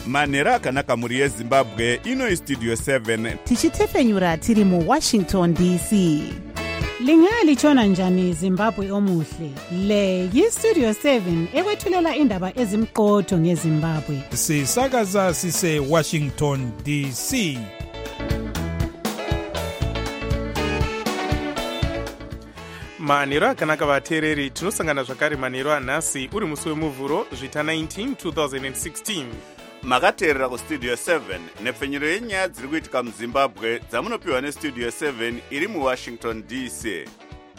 manhero akanaka muri yezimbabwe. Ino istudio 7 tichitefenyura tiri muWashington DC. Lingalitshona njani Zimbabwe omuhle? Le yistudio 7 ekwethulela indaba ezimqotho ngeZimbabwe. Sisakaza sise Washington DC. Manhero akanaka vateereri, tinosangana zvakare manhero anhasi uri musi wemuvhuro zvita 19 2016. makateerera kustudio 7 nepfenyuro yenyaya dziri kuitika muzimbabwe dzamunopiwa nestudio 7 iri muWashington DC.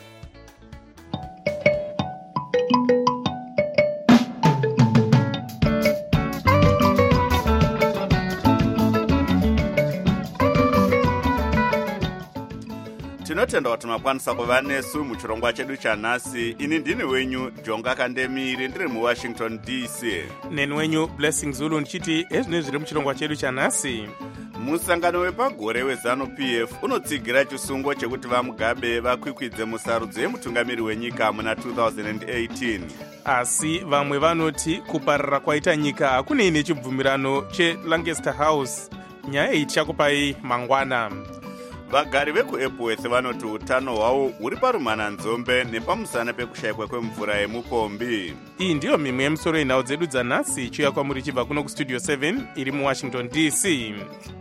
tinotenda kuti makwanisa kuva nesu muchirongwa chedu chanhasi. Ini ndini wenyu Jonga Kandemiri, ndiri muWashington DC. Neni wenyu Blessing Zulu ndichiti ezvine zviri muchirongwa chedu chanhasi. Musangano wepagore weZANU-PF unotsigira chisungo chekuti vaMugabe vakwikwidze musarudzo yemutungamiri wenyika muna 2018. Asi vamwe vanoti kuparara kwaita nyika hakunei nechibvumirano cheLancaster House. Nyaya iyi tichakupai mangwana. Vagari vekuEpworth vanoti utano hwavo huri parumananzombe nepamusana pekushayikwa kwemvura yemupombi. Iyi ndiyo mimwe yemusoro yenhau dzedu dzanhasi ichiuya kwamuri chibva kuno kustudio 7 iri muWashington DC.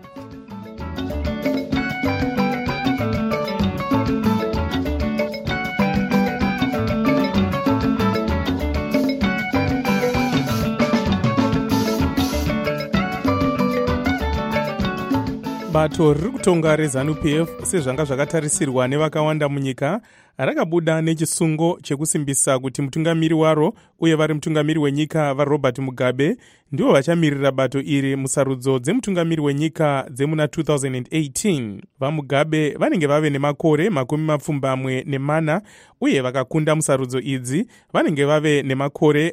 Bato riri kutonga reZANU-PF sezvanga zvakatarisirwa nevakawanda munyika rakabuda nechisungo chekusimbisa kuti mutungamiri waro uye vari mutungamiri wenyika vaRobert Mugabe ndivo vachamirira bato iri musarudzo dzemutungamiri wenyika dzemuna 2018. VaMugabe vanenge vave nemakore 24 uye vakakunda musarudzo idzi vanenge vave nemakore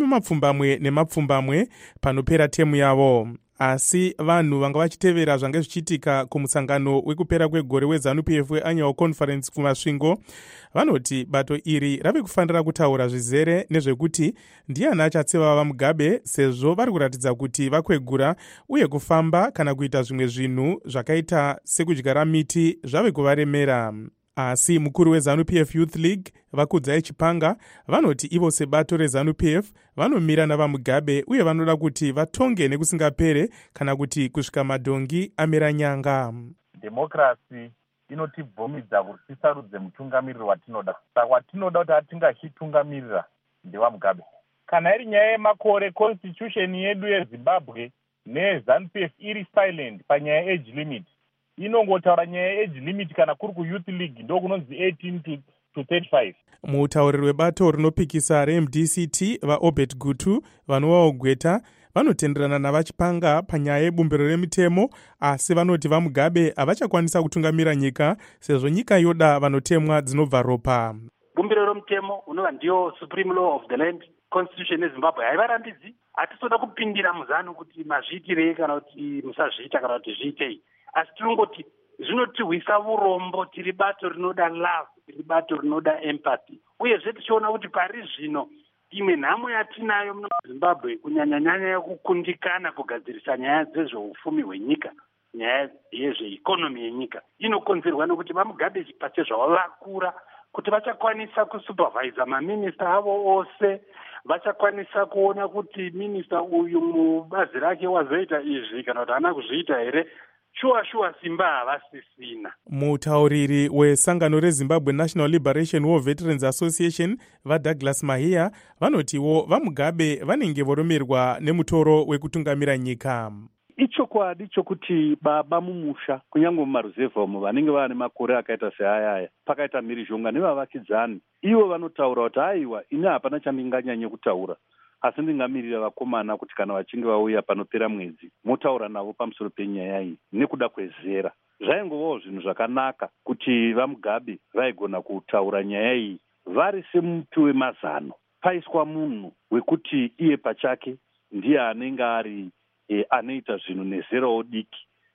40 panopera temu yavo. Asi vanhu vanga vachitevera zvange zvichiitika kumusangano wekupera kwegore weZANU-PF weannual conference kumasvingo vanoti bato iri rave kufanira kutaura zvizere nezvekuti ndiani achatseva vaMugabe sezvo vari kuratidza kuti vakwegura uye kufamba kana kuita zvimwe zvinhu zvakaita sekudyara miti zvave kuvaremera. Asi mukuru weZANU-PF Youth League Vakudzai Chipanga vanoti ivo sebato reZANU-PF vanomira navaMugabe uye vanoda kuti vatonge nekusingapere kana kuti kusvika madhongi amera nyanga. Demokrasi inotibvumidza kuti tisarudze mutungamiriri watinoda. Saka watinoda kuti atingachitungamirira ndevaMugabe. Kana iri nyaya yemakore, constitution yedu yeZimbabwe neZANU-PF iri silent panyaya age limit. Inongotaura nyaya age limit kana kuri kuYouth League ndo kunonzi 18 to 35. Mutauriri webato rinopikisa reMDCT vaObert Gutu vanovawo Gweta vanotenderana navaChipanga panyaya yebumbiro remitemo, asi vanoti vaMugabe havachakwanisa kutungamira nyika sezvo nyika yoda vanotemwa dzinobva ropa. Bumbiro remutemo unova ndiyo supreme law of the land, constitution yeZimbabwe haivarambidzi. Hatisoda kupindira muzano kuti mazviitirei kana kuti musazviita kana kuti zviitei. Asi tinongoti zvinotirwisa urombo, tiri bato rinoda love, tiri bato rinoda empathy. Uyezve tichiona kuti pari zvino imwe nhamo yatinayo muZimbabwe kunyanya-nyanya yekukundikana kugadzirisa nyaya dzezveupfumi hwenyika, nyaya yezveikonomi yenyika, inokonzerwa nekuti vaMugabe pachezvavo vakura kuti vachakwanisa kusupervisa maminista avo ose, vachakwanisa kuona kuti minista uyu mubazi rake wazoita izvi kana kuti haana kuzviita here. Shuwa simba havasisina. Mutauriri wesangano reZimbabwe National Liberation War Veterans Association vaDouglas Mahia vanotiwo vaMugabe vanenge voromerwa nemutoro wekutungamira nyika. Ichokwadi chokuti baba mumusha kunyange mumaruzevha umo vanenge vane makore akaita seayaya pakaita mhirizhonga nevavakidzani ivo vanotaura kuti aiwa ine hapana chandinganyanye kutaura asi ndingamirira vakomana kuti kana vachinge vauya panopera mwedzi motaura navo pamusoro penyaya iyi nekuda kwezera. Zvaingovawo zvinhu zvakanaka kuti vaMugabe vaigona kutaura nyaya iyi vari semuti wemazano, paiswa munhu wekuti iye pachake ndiye anenge ari anoita zvinhu nezerawo diki.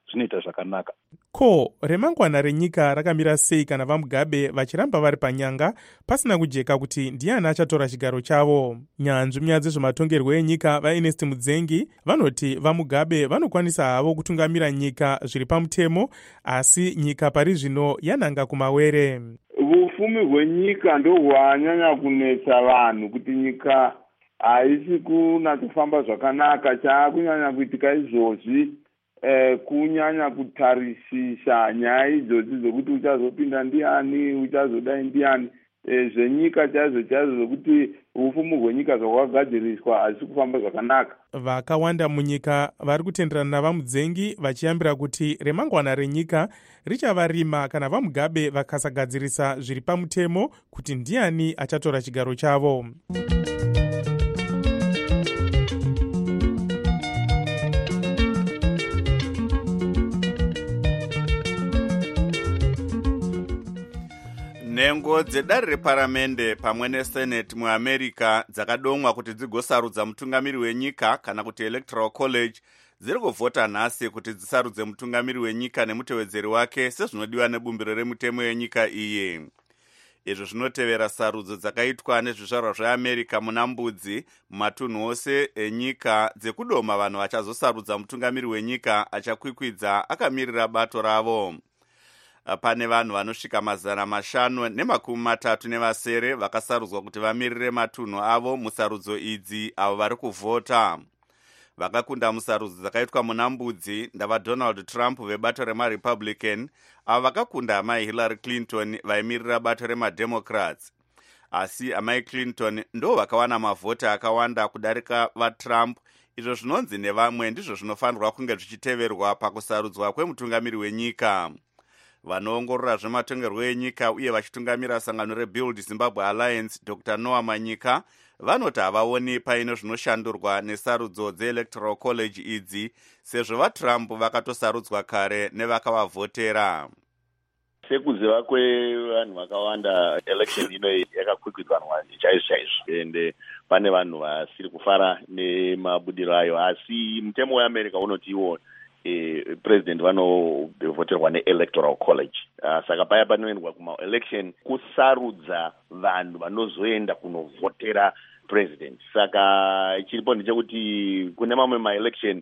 zvinoita zvakanaka. Ko remangwana renyika rakamira sei kana vaMugabe vachiramba vari panyanga pasina kujeka kuti ndiani achatora chigaro chavo? Nyanzvi munyaya dzezvematongerwo enyika vaErnest Mudzengi vanoti vaMugabe vanokwanisa havo kutungamira nyika zviri pamutemo, asi nyika pari zvino yananga kumawere. Ufumi hwenyika ndo hwanyanya kunetsa vanhu, kuti nyika haisi kunatsofamba zvakanaka. Chaakunyanya kuitika izvozvi kunyanya kutarisisa nyaya idzodzi dzokuti uchazopinda ndiani, uchazodai ndiani, zvenyika chaizvo zokuti ufumi hwenyika zvawagadziriswa hazisi kufamba zvakanaka. Vakawanda munyika vari kutenderana navaMudzengi vachiyambira kuti remangwana renyika richava rima kana vaMugabe vakasagadzirisa zviri pamutemo kuti ndiani achatora chigaro chavo. Nhengo dzedare reparamende pamwe neseneti muAmerica dzakadomwa kuti dzigosarudza mutungamiri wenyika kana kuti electoral college dziri kuvhota nhasi kuti dzisarudze mutungamiri wenyika nemutevedzeri wake sezvinodiwa nebumbiro remutemo yenyika iyi. Izvo zvinotevera sarudzo dzakaitwa nezvizvarwa zveAmerica muna Mbudzi mumatunhu ose enyika dzekudoma vanhu vachazosarudza mutungamiri wenyika achakwikwidza akamirira bato ravo. Pane vanhu vanosvika 530 vakasarudzwa kuti vamirire matunhu avo musarudzo idzi avo vari kuvhota. Vakakunda musarudzo dzakaitwa muna Mbudzi ndavaDonald Trump vebato remaRepublican, avo vakakunda amai Hillary Clinton vaimirira bato remaDemocrats. Asi amai Clinton ndo vakawana mavhota akawanda kudarika vaTrump. Izvo zvinonzi nevamwe ndizvo zvinofanirwa kunge zvichiteverwa pakusarudzwa kwemutungamiri wenyika. Vanoongorora zvematongerwo enyika uye vachitungamira sangano reBuild Zimbabwe Alliance, Dr. Noah Manyika, vanoti havaoni paino zvinoshandurwa nesarudzo dzeelectoral college idzi, sezvo vaTrump vakatosarudzwa kare nevakavavhotera. Sekuziva kwevanhu vakawanda, election ino yakakwikwidwanwa chaizvo, ende pane vanhu vasiri kufara nemabudiro ayo, asi mutemo weAmerica unoti iwo president vanovhoterwa neelectoral college. Saka paya panoendwa kuma-election kusarudza vanhu vanozoenda kunovhotera president. Saka chiripo ndechekuti kune mamwe ma-election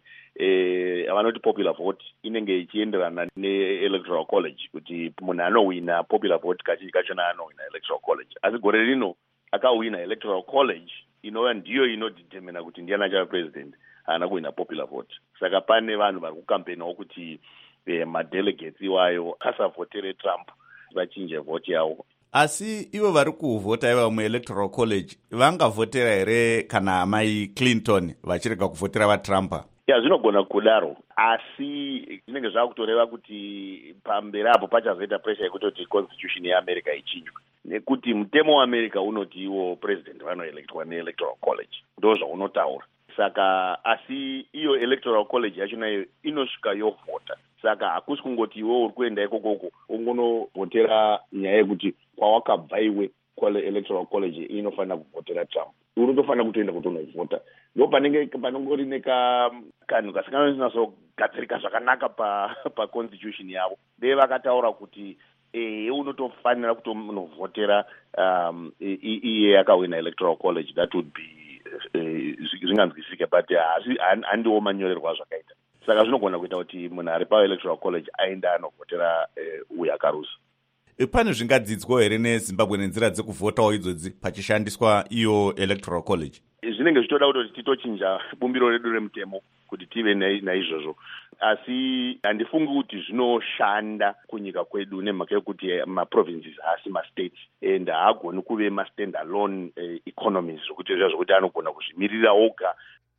vanoti popular vote inenge ichienderana neelectoral college, kuti munhu anowina popular vote kazhinji kachona anowina electoral college. Asi gore rino akawina electoral college inova ndiyo inodetermina kuti ndiani achava president, haana kuwina popular vote. Saka pane vanhu vari kukampenawo kuti madelegates iwayo asavhotere Trump vachinje vote yavo. Asi ivo vari kuvhota iva muelectoral college vangavhotera here kana amai Clinton vachirega kuvhotera vaTrump? Zvinogona kudaro, asi zvinenge zvakutoreva kuti pamberi apo pachazoita pressure yekutoti constitution yeAmerica ichinjwe, nekuti mutemo weAmerica unoti iwo president vanoelectwa neelectoral college, ndo zvaunotaura. Saka asi iyo electoral college yachona inosvika yovhota. Saka hakusi kungoti iwe uri kuenda ikokoko ungonovhotera nyaya yekuti kwawakabva iwe electoral college inofanira kuvhotera Trump. Unotofanira kutoenda kutonovhota. Ndo panongori nekanhu kasinganyatsogadzirika zvakanaka paconstitution yavo. Ndeye vakataura kuti unotofanira kutonovhotera iye akawina electoral college. That would be zvinganzwisike, but handiwo manyorerwa zvakaita. Saka zvinogona kuita kuti munhu ari paelectoral college aenda anovhotera uyo akarusa. Pane zvingadzidzwa here neZimbabwe nenzira dzekuvhotawo idzodzi pachishandiswa iyo electoral college? Zvinenge zvitoda kuti titochinja bumbiro redu remutemo kuti tive naizvozvo, asi handifungi kuti zvinoshanda kunyika kwedu nemhaka yekuti maprovinces haasi mastates and haagoni kuve mastand alone economies zvokuti zvokuti anogona kuzvimirira oga.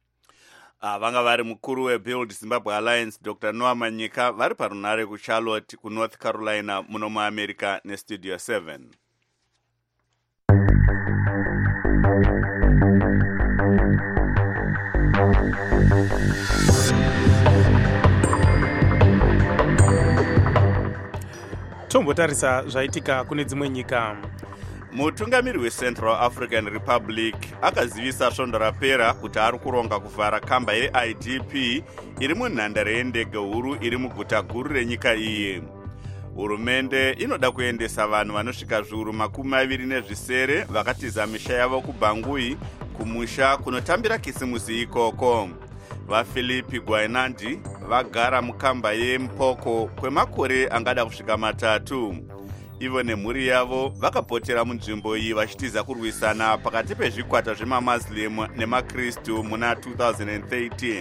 Vanga vari mukuru weBuild Zimbabwe Alliance, Dr. Noah Manyika, vari parunare kuCharlotte kuNorth Carolina muno muAmerica neStudio 7. Tombotarisa zvaitika kune dzimwe nyika. mutungamiri weCentral African Republic akazivisa svondo rapera kuti ari kuronga kuvhara kamba yeIDP iri munhandare yendege huru iri muguta guru renyika iyi. Hurumende inoda kuendesa vanhu vanosvika zviuru 27 vakatiza misha yavo kuBangui kumusha kunotambira kisimusi ikoko. VaPhilipi Gwainandi vagara mukamba yeMpoko kwemakore angada kusvika 3. Ivo nemhuri yavo vakapotera munzvimbo iyi vachitiza kurwisana pakati pezvikwata zvemaMuslim nemaKristu muna 2013.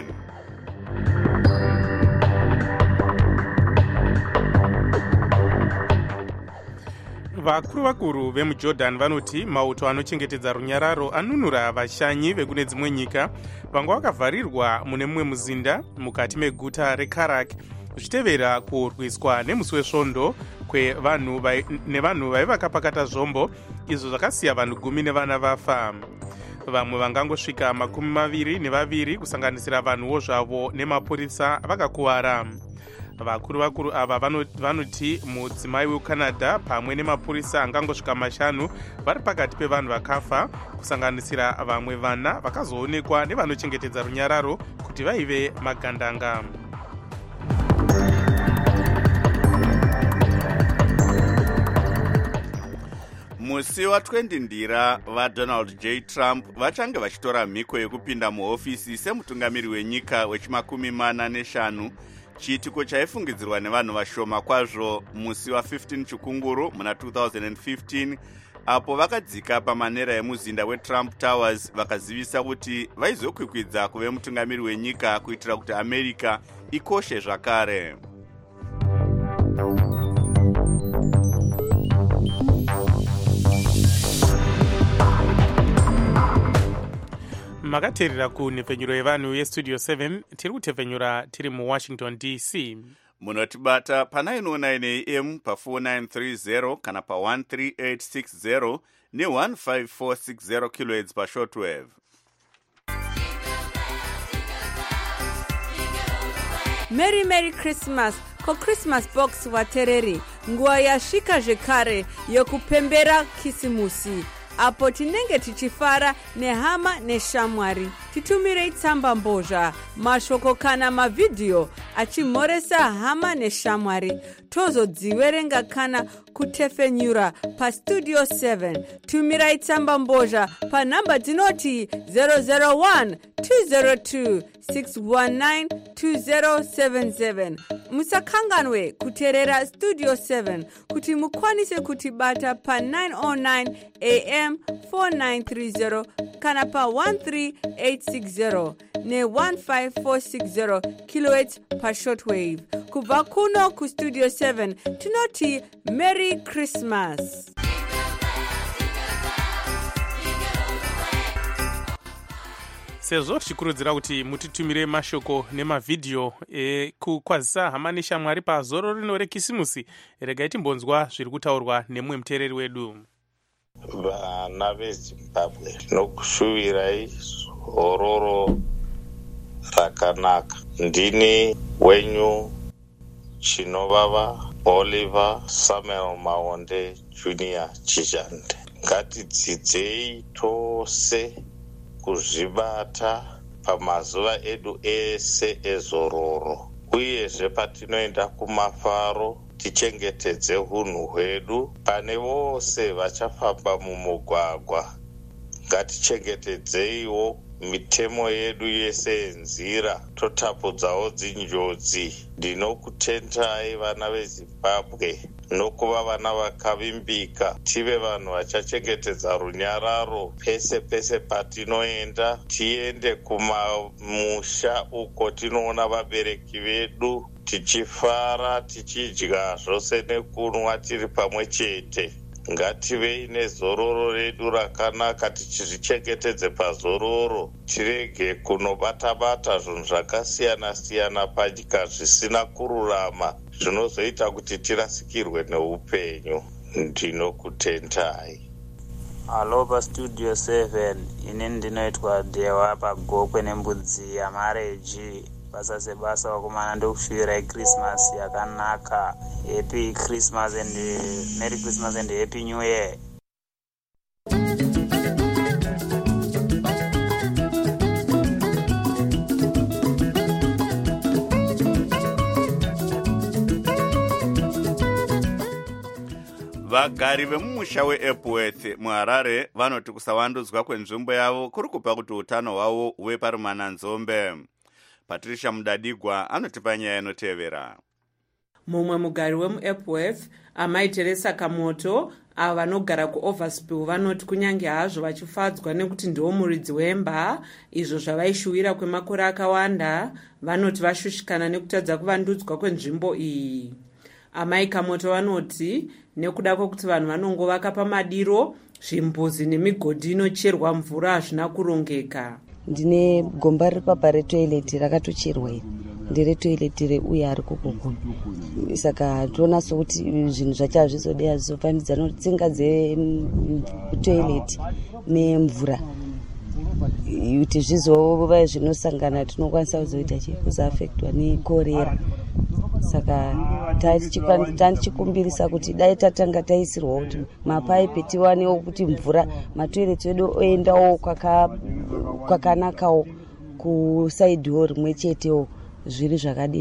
vakuru vemujordan vanoti mauto anochengetedza runyararo anunura vashanyi vekune dzimwe nyika vanga vakavharirwa mune mumwe muzinda mukati meguta reKarak zvichitevera kurwiswa nemusi wesvondo nevanhu vaiva kapakata zvombo izvo zvakasiya vanhu 10 nevana vafa. Vamwe vangangosvika 22 kusanganisira vanhuwo zvavo nemapurisa vakakuwara. Vakuru ava vanoti mudzimai weCanada pamwe nemapurisa angangosvika 5 vari pakati pevanhu vakafa kusanganisira vamwe vana vakazoonekwa nevanochengetedza runyararo kuti vaive magandanga. Musi wa20 ndira vaDonald J. Trump vachange vachitora mhiko yekupinda muhofisi semutungamiri wenyika wechi45 chiitiko chaifungidzirwa nevanhu vashoma kwazvo musi wa15 chikunguru muna 2015 apo vakadzika pamanera emuzinda weTrump Towers vakazivisa kuti vaizokwikwidza kuve mutungamiri wenyika kuitira kuti America ikoshe zvakare. makateerera kunhepfenyuro yevanhu yestudio 7 tiri kutepfenyura tiri muWashington DC. Munotibata pa909 AM pa4930 kana pa13860 ne15460 kHz pashortwave. Merry Christmas ko Christmas box watereri nguva yasvika zvekare yokupembera kisimusi apo tinenge tichifara nehama neshamwari. Titumirei tsamba mbozha, mashoko kana mavidhiyo achimhoresa hama neshamwari. Tozodziverenga kana kutefenyura pastudio 7. Tumirai tsamba mbozha panhamba dzinoti 001 202 619 2077. Musakanganwe kuteerera studio 7 kuti mukwanise kutibata pa 909 AM 4930 kana pa 13860 ne 15460 kHz pa shortwave. Kubva kuno ku studio 7 tinoti Merry Christmas. sezvo tichikurudzira kuti mutitumire mashoko nemavidhiyo ekukwazisa hama neshamwari pazoro rino rekisimusi, regai timbonzwa zviri kutaurwa nemumwe muteereri wedu. Vana veZimbabwe nokushuvirai zororo rakanaka. Ndini wenyu chinovava Oliver Samuel Maonde Jr. Chijande. Ngatidzidzei tose kuzvibata pamazuva edu ese ezororo, uyezve patinoenda kumafaro tichengetedze hunhu hwedu. Pane vose vachafamba mumugwagwa ngatichengetedzeiwo mitemo yedu yese yenzira, totapudzawo dzinjodzi. Ndinokutenderai vana veZimbabwe nokuva vana vakavimbika, tive vanhu vachachengetedza runyararo pese pese patinoenda. Tiende kumamusha uko tinoona vabereki vedu tichifara, tichidya zvose nekunwa tiri pamwe chete. Ngativei nezororo redu rakanaka, tichizvichengetedze pazororo. Tirege kunobata-bata zvinhu zvakasiyana siyana panyika zvisina kururama zvinozoita kuti tirasikirwe neupenyu. Ndinokutendai. Halo pastudio 7, ine ndinoitwa Dewa pagokwe nembudzi yamareji. Basa sebasa wakomana ndokushuvirai Christmas yakanaka. Happy Christmas and Merry Christmas and Happy New Year. vagari vemumusha weEpworth muharare vanoti kusavandudzwa kwenzvimbo yavo kuri kupa kuti utano hwavo huve parimananzombe. Patricia Mudadigwa anotipa nyaya inotevera. Mumwe mugari wemuEpworth, amai Teresa Kamoto, avo vanogara kuOverspill, vanoti kunyange hazvo vachifadzwa nekuti ndiwo muridzi wemba, izvo zvavaishuwira kwemakore akawanda, vanoti vashushikana nekutadza kuvandudzwa kwenzvimbo iyi. Amai Kamoto vanoti nekuda kwekuti vanhu vanongovaka pamadiro, zvimbuzi nemigodhi inocherwa mvura hazvina kurongeka. Ndine gomba riri papa retoileti rakatocherwa iri, ndere toileti reuya ari kokoko. Saka toona sokuti zvinhu zvacho hazvizodei hazvizofanidzana kuti tsinga dzetoileti nemvura kuti zvizova zvinosangana tinokwanisa kuzoita kuzoafektwa nekorera. Saka tandichikumbirisa kuti dai tatanga taisirwa kuti mapaipi tiwanewo kuti mvura matoileti edu oendawo kwakanakawo kusaidhiwo rimwe chetewo zviri zvakadi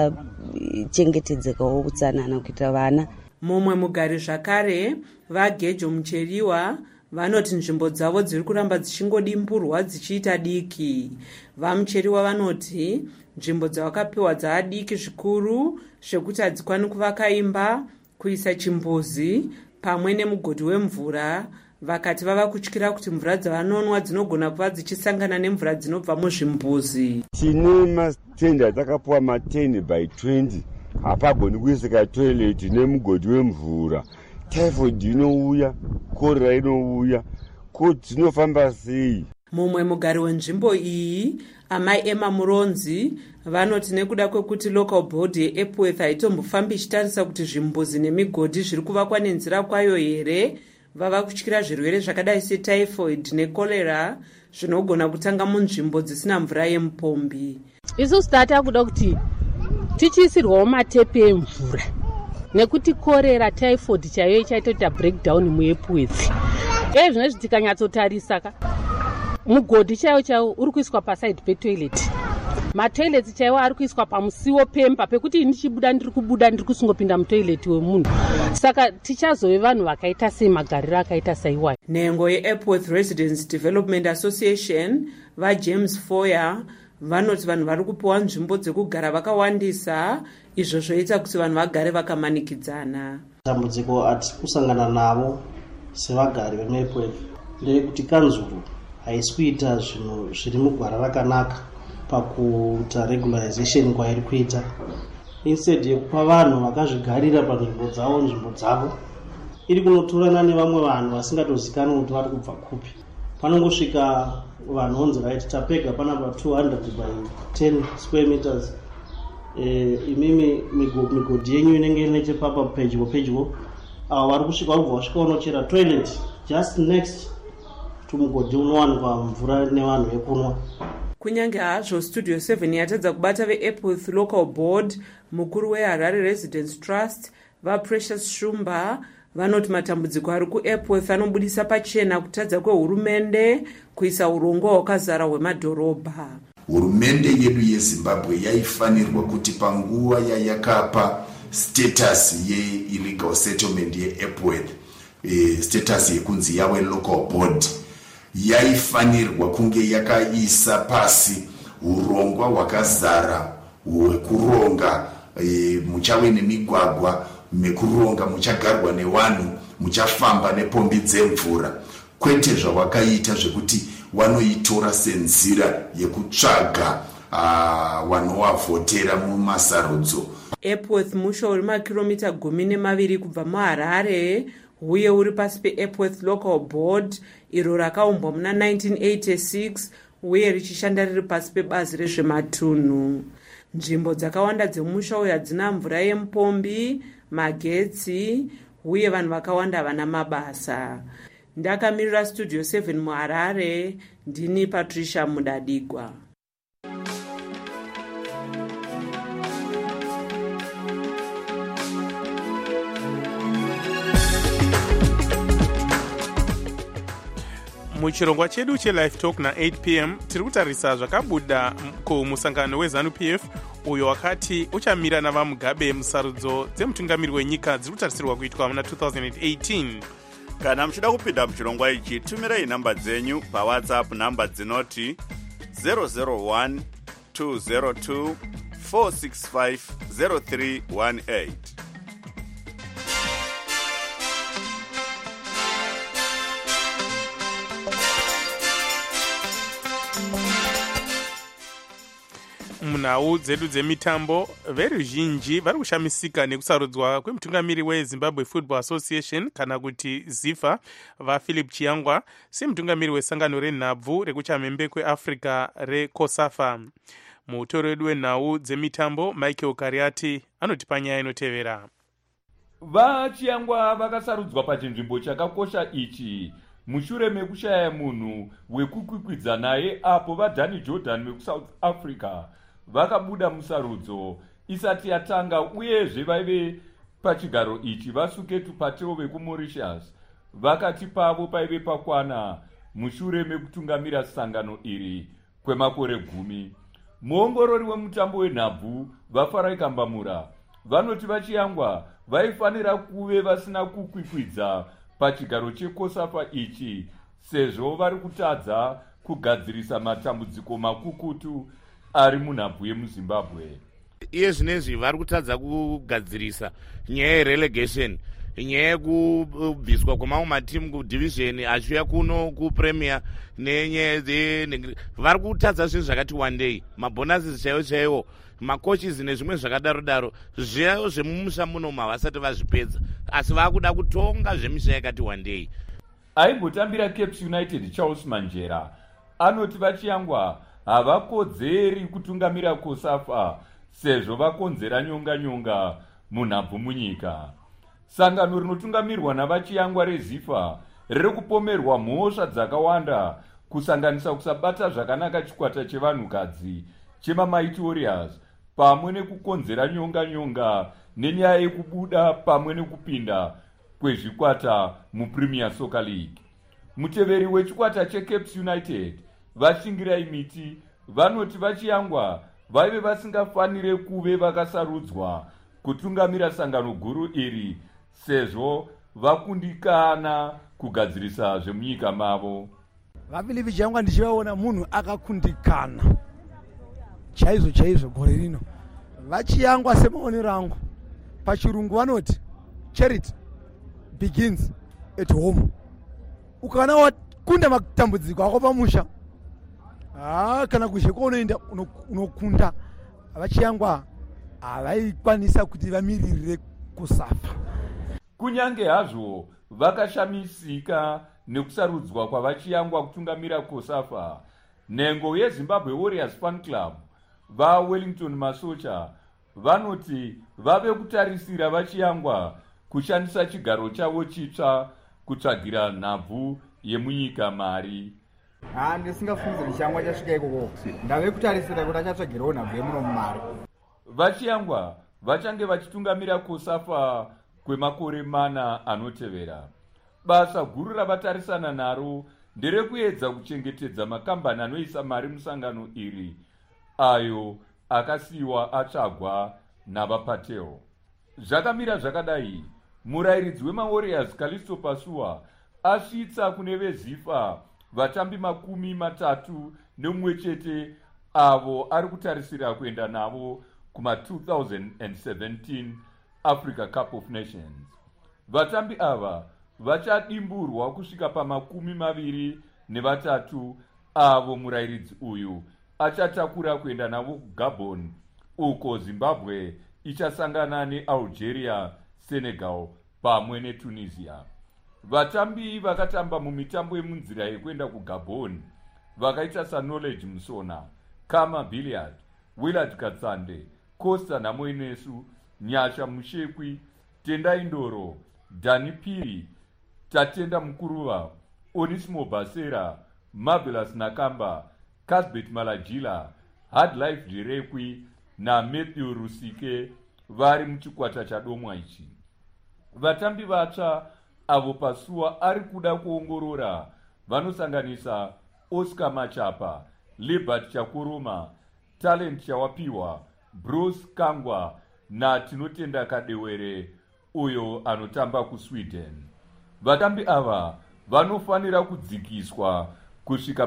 zvakachengetedzekawo utsanana kuitira vana. Mumwe mugari zvakare vaGejo Mucheriwa vanoti nzvimbo dzavo dziri kuramba dzichingodimburwa dzichiita diki. VaMucheriwa vanoti nzvimbo dzavakapiwa dzaadiki zvikuru zvekuti hadzikwani kuvaka imba, kuisa chimbuzi pamwe nemugodhi wemvura. Vakati vava kutyira kuti mvura dzavanonwa dzinogona kuva dzichisangana nemvura dzinobva muzvimbuzi. Tine matenda takapuwa 10 by 20 hapagoni kuisika toileti nemugodhi wemvura. Typhoid inouya, korera inouya, ko dzinofamba sei? Mumwe mugari wenzvimbo iyi, amai Emma Muronzi, vanoti nekuda kwekuti local board yeEpworth haitombofambi ichitarisa kuti zvimbuzi nemigodhi zviri kuvakwa nenzira kwayo here, vava kutyira zvirwere zvakadai setyphoid nekorera zvinogona kutanga munzvimbo dzisina mvura yemupombi. Isusu tatakuda kuti tichiisirwawo matepi emvura nekuti korera typhoid chaiyo ichaita breakdown muEpworth. Zvinezvi tikanyatsotarisa mugodhi chaiwo uri kuiswa paside petoilet, matoileti chaiwo ari kuiswa pamusiwo pemba pekuti ndichibuda ndiri kusingopinda mutoileti wemunhu. Saka tichazove vanhu vakaita sei magariro akaita saiwai. Nhengo yeEpworth Residents Development Association vaJames Foyer vanoti vanhu vari kupiwa nzvimbo dzekugara vakawandisa, izvo zvoita kuti vanhu vagare vakamanikidzana. Dambudziko ati kusangana navo sevagari veEpworth ndeyekuti kanzuru haisi kuita zvinhu zviri mugwara rakanaka pakuita regularization kwairi kuita. Instead yekupa vanhu vakazvigarira panzvimbo dzavo iri kunotorana nevamwe vanhu vasingatozikanwi kuti vari kubva kupi. Panongosvika vanhu onzi right tapega panapa 200 by 10 square meters. Imimi migodhi yenyu inenge nechepapa pedyo avo vari kusvika vari vasvika unochera toilet just next to mugodhi unowanikwa mvura nevanhu yekunwa. Kunyange hazvo Studio 7 yatadza kubata veEpworth Local Board, mukuru weHarare Residents Trust vaPrecious Shumba vanoti matambudziko ari kuEpworth anobudisa pachena kutadza kwehurumende kuisa urongwa hwakazara hwemadhorobha. Hurumende yedu yeZimbabwe yaifanirwa kuti panguva yayakapa status ye-illegal settlement yeEpworth, status yekunzi yawe local board, yaifanirwa kunge yakaisa pasi urongwa hwakazara hwekuronga muchave nemigwagwa mekuronga muchagarwa nevanhu, muchafamba nepombi dzemvura, kwete zvawakaita zvekuti wanoitora senzira yekutsvaga vanovavhotera mumasarudzo. Epworth musha uri makilomita 12 kubva muHarare, uye uri pasi peEpworth Local Board iro rakaumbwa muna 1986 uye richishanda riri pasi pebazi rezvematunhu. Nzvimbo dzakawanda dzemusha uyu hadzina mvura yemupombi, magetsi, uye vanhu vakawanda vana mabasa. Ndakamirira Studio 7 muHarare, ndini Patricia Mudadigwa. Muchirongwa chedu cheLife Talk na 8 p.m. tiri kutarisa zvakabuda kumusangano weZANU-PF uyo wakati uchamira navamugabe musarudzo dzemutungamiri wenyika dziri kutarisirwa kuitwa muna 2018. Kana muchida kupinda muchirongwa ichi, tumirai nhamba dzenyu pawhatsapp, nhamba dzinoti 001 202 465 0318. munhau dzedu dzemitambo, veruzhinji vari kushamisika nekusarudzwa kwemutungamiri wezimbabwe football association kana kuti zifa vaphilip chiyangwa semutungamiri wesangano renhabvu rekuchamhembe kweafrica recosafa. mutori wedu wenhau dzemitambo michael kariati anotipa nyaya inotevera. vachiyangwa vakasarudzwa pachinzvimbo chakakosha ichi mushure mekushaya munhu wekukwikwidza naye apo vadhani jordan vekusouth africa vakabuda musarudzo isati yatanga, uyezve vaive pachigaro ichi vasuketu pateo vekumauritius vakati pavo paive pakwana mushure mekutungamira sangano iri kwemakore 10. muongorori wemutambo wenhabvu vafarai kambamura vanoti vachiyangwa vaifanira kuve vasina kukwikwidza pachigaro chekosafa ichi sezvo vari kutadza kugadzirisa matambudziko makukutu ari munhabvu yemuzimbabwe. iye zvinezvi vari kutadza kugadzirisa nyaya yerelegation, nyaya yekubviswa kwemamwe matimu kudivisheni achiuya kuno kupremier nenyaya vari kutadza zvinhu zvakati wandei, mabhonasis chaiwo chaiwo, makochis nezvimwe zvakadaro daro, zviyayo zvemumusha munoma vasati vazvipedza, asi vakuda kutonga zvemisha yakati wandei. aimbotambira Cape United Charles Manjera anoti vachiyangwa havakodzeri kutungamira kosafa sezvo vakonzera nyonga munhabvu munyika. sangano rinotungamirwa navachiyangwa rezifa riri kupomerwa mhosva dzakawanda kusanganisa kusabata zvakanaka chikwata chevanhukadzi chemamighty warriors pamwe nekukonzera nyonga nenyaya yekubuda pamwe nekupinda kwezvikwata mupremier soccer league. muteveri wechikwata cheCape United vashingirai miti vanoti vachiyangwa vaive vasingafanire kuve vakasarudzwa kutungamira sangano guru iri sezvo vakundikana kugadzirisa zvemunyika mavo. vaphilipi chiyangwa ndichivaona munhu akakundikana chaizvo gore rino. vachiyangwa semaonero angu pachirungu vanoti charity begins at home. ukaona wakunda matambudziko ako pamusha, kana kuzhe kwaunoenda unokunda. vachiyangwa havaikwanisa kuti vamiririre kusafa. kunyange hazvo vakashamisika nekusarudzwa kwavachiyangwa kutungamira kosafa, nhengo yezimbabwe warriors fan club vawellington masocha vanoti vave kutarisira vachiyangwa kushandisa chigaro chavo chitsva kutsvagira nhabvu yemunyika mari. ndisingafungidziri chiyangwa chasvika ikoko, ndave kutarisira kuti achatsvagirawo nhabvu yemuno mumari. vachiyangwa vachange vachitungamira kosafa kwemakore 4 anotevera. basa guru ravatarisana naro nderekuedza kuchengetedza makambani anoisa mari musangano iri, ayo akasiyiwa atsvagwa navapateo. zvakamira zvakadai, murayiridzi wemawarriors Callisto Pasua asvitsa kune vezifa vatambi 31 avo ari kutarisira kuenda navo kuma 2017 Africa Cup of Nations. vatambi ava vachadimburwa kusvika pa23 avo murayiridzi uyu achatakura kuenda navo kuGabon, uko Zimbabwe ichasangana neAlgeria, Senegal pamwe neTunisia. vatambi vakatamba mumitambo yemunzira yekuenda kuGabon vakaita saKnowledge Musona, Kama Billiard, Willard Katsande, Costa Namoinesu, Nyasha Mushekwi, Tendai Ndoro, Dani Piri, Tatenda Mukuruva, Onismo Basera, Marvelous Nakamba, Casbet Malajila, Hard Life Jirekwi na Matthew Rusike vari muchikwata chadomwa ichi. vatambi vatsva avo Pasua ari kuda kuongorora vanosanganisa Oscar Machapa, Libert Chakuruma, Talent Chawapiwa, Bruce Kangwa naTinotenda Kadewere uyo anotamba kuSweden. Vatambi ava vanofanira kudzikiswa kusvika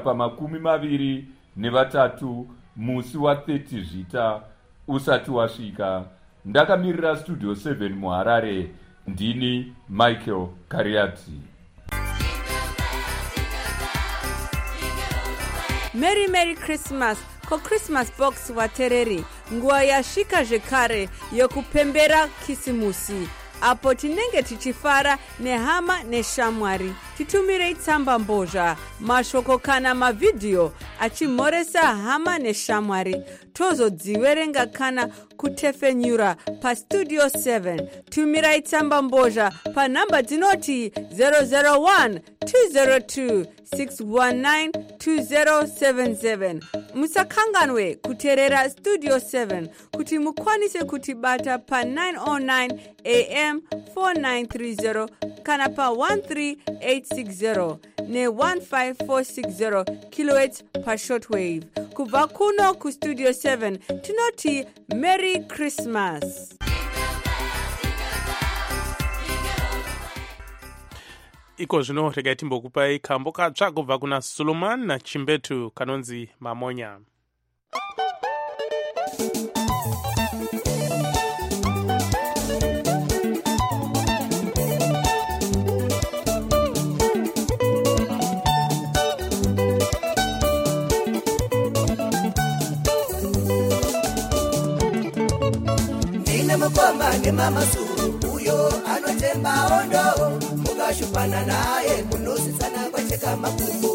pa23 musi wa30 Zvita usati wasvika. Ndakamirira Studio 7 muHarare, ndini Michael Kariati. Merry Christmas Christmas box watereri, nguva yasvika zvekare yokupembera kisimusi, apo tinenge tichifara nehama neshamwari. Titumirei tsamba mbozha, mashoko kana mavidhiyo achimhoresa hama neshamwari. Tozodziverenga kana kutefenyura paStudio 7. Tumirai tsamba mbozha panhamba dzinoti 001 202 619 2077. Musakanganwe kuteerera Studio 7 kuti mukwanise kutibata pa 909 AM 4930 kana pa 13860 ne 15460 kHz pa shortwave. Kubva kuno kuStudio 7 tinoti Merry Christmas. Iko zvino regai timbokupai kambo katsva kubva kuna Solomon naChimbetu kanonzi Mamonya. Ndine mukoma nemama Suru uyo anotemba ondo, mukashupana naye munositsana kwacheka makumbo.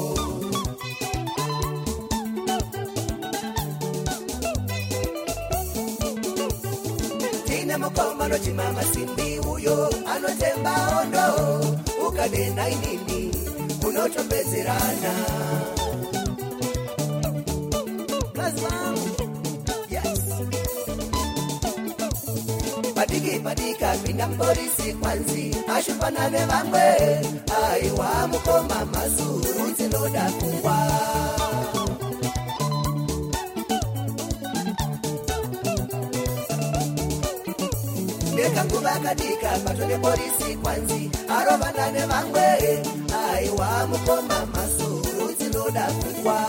Ndine mukoma nochimama Simbi uyo anotemba ondo, ukadenda inini munochopedzerana. Padika pinda mpolisi kwanzi ashupana nevamwe, aiwa mukoma Mazuru dzinoda kuwa. Nekanguva kadika pato nepolisi kwanzi arovana nevamwe, aiwa mukoma Mazuru dzinoda kuwa.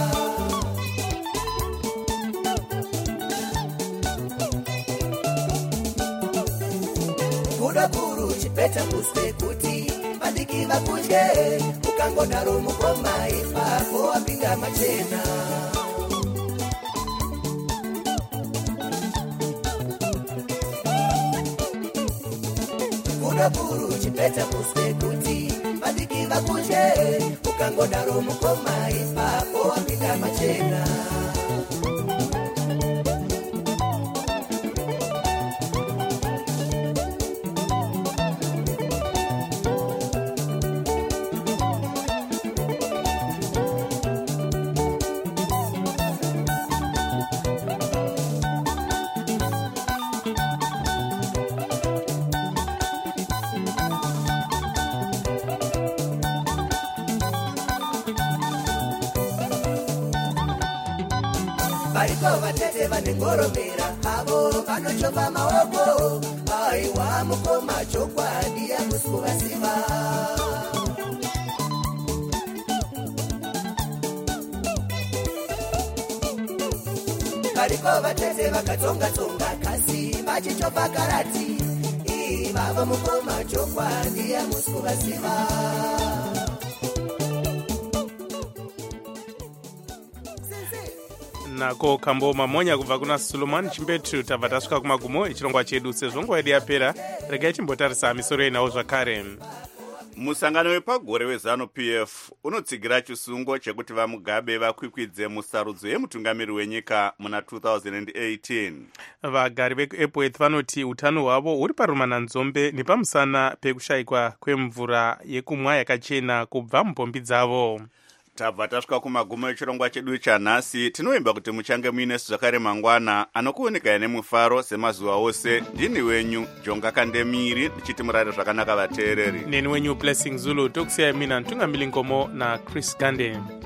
Kuru chipeta kuswe kuti madiki vakudye, ukangodaro mukoma ipapo wapinda machena. Kuru chipeta kuswe kuti madiki vakudye, ukangodaro mukoma ipapo wapinda machena. Variko vatete vanengoromera, avo vanochova maoko, aiwa mukoma chokwadi yamusukuvasiva. Variko vatete vakatsonga-tsonga kasi vachichova karati, ivava mukoma chokwadi yamusukuvasiva. Nako kambo Mamonya kubva kuna Solomon Chimbetu. Tabva tasvika kumagumo echirongwa chedu. Sezvo nguva yedu yapera, regai timbotarisa misoro yenawo zvakare. Musangano wepagore weZANU-PF unotsigira chisungo chekuti vaMugabe vakwikwidze musarudzo yemutungamiri wenyika muna 2018. Vagari veEpworth vanoti utano hwavo huri parumananzombe nepamusana pekushayikwa kwemvura yekumwa yakachena kubva mupombi dzavo. Tabva tasvika kumagumo echirongwa chedu chanhasi. Tinoimba kuti muchange muinesu zvakare mangwana anokuonekai nemufaro semazuva ose. Ndini wenyu Jonga Kandemiri ndichiti murare zvakanaka vateereri. Neni wenyu Blessing Zulu. Tokusiyai mina Ntungamili Ngomo naChris Gande.